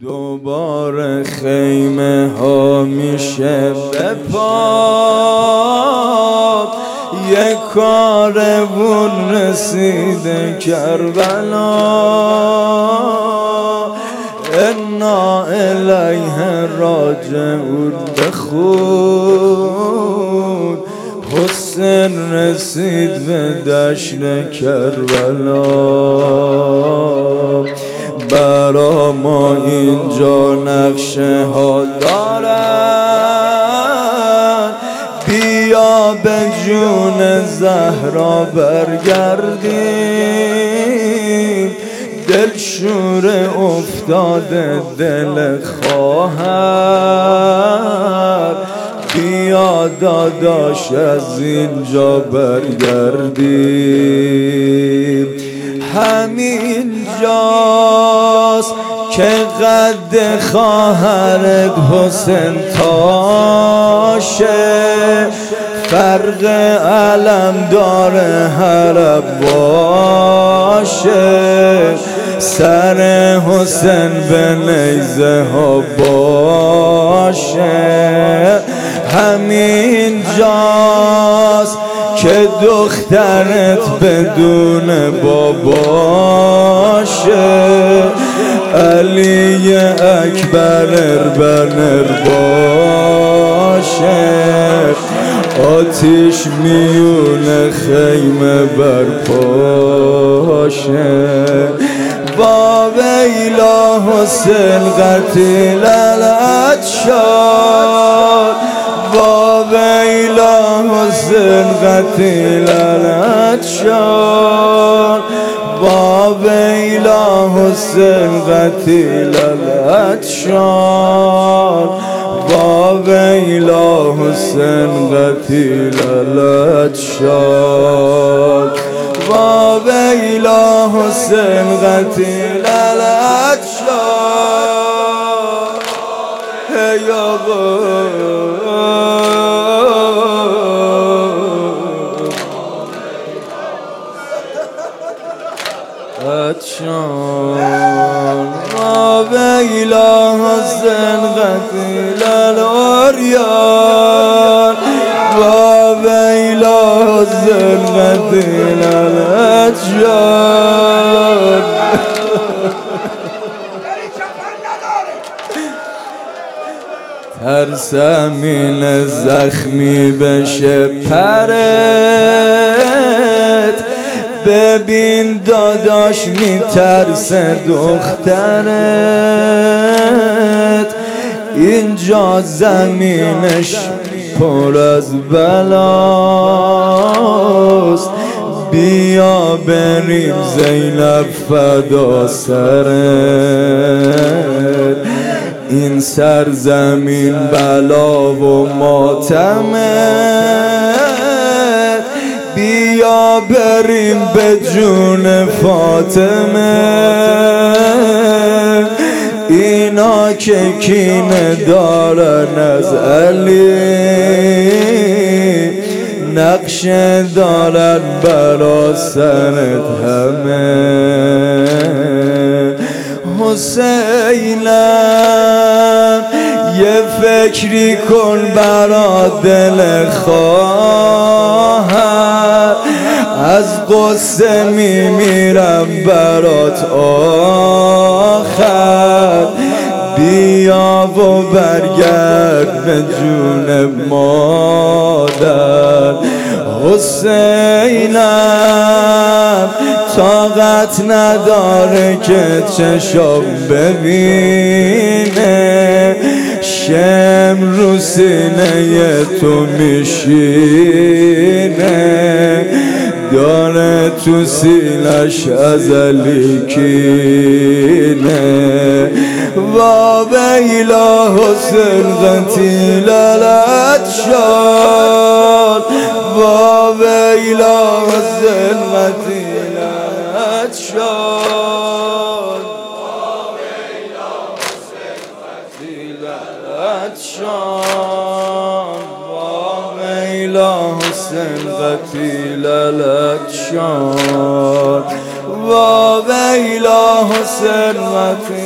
دوباره خیمه ها میشه بپا، یک کاروون رسیده کربلا. انا الیه راجعون بخون، حسین رسید به دشت کربلا. برا ما اینجا نقشه ها دارن، بیا به جون زهرا برگردیم. دلشور افتاده دل خواهر، بیا داداش از اینجا برگردیم. همین جاست که قد خواهرت حسین تاشه، فرق علم داره حرب باشه، سر حسین به نیزه ها باشه. همین جاست که دخترت بدون باباشه، علی اکبر بنر باشه. آتیش میون خیمه برپاشه. با ویلا حسین قتیلت شد، با ویلا حسین قتیلت شد، با ویلا حسین قتیلت شد، با ویلا حسین قتیلت شد، با ویلا حسین قتیلت شد. هی آقا با ویلا حسین قتیلت اریان، با ویلا حسین قتیلت شد. ترسم این زخمی بشه پرت، ببین داداش میترسه دخترت. اینجا زمینش پر از بلاست، بیا بریم زینب فدا سرت. این سرزمین بلا و ماتمه، بیا بریم به جون فاطمه. اینا که کینه دارن از علی، نقشه دارن برا سرت همه. حسینم یه فکری کن برا دل خواهر، از قصه میمیرم برات آخر. بیا و برگرد به جون مادر. حسینم طاقت نداره که چشم ببینه، شم رو سینه تو میشینه، داره تو سینش ازلی کینه. با ویلا حسین قتیلت شد، با ویلا حسین قتیلت شد، با ویلا حسین قتیلت شد، با ویلا حسین قتیلت شد، با ویلا حسین قتیلت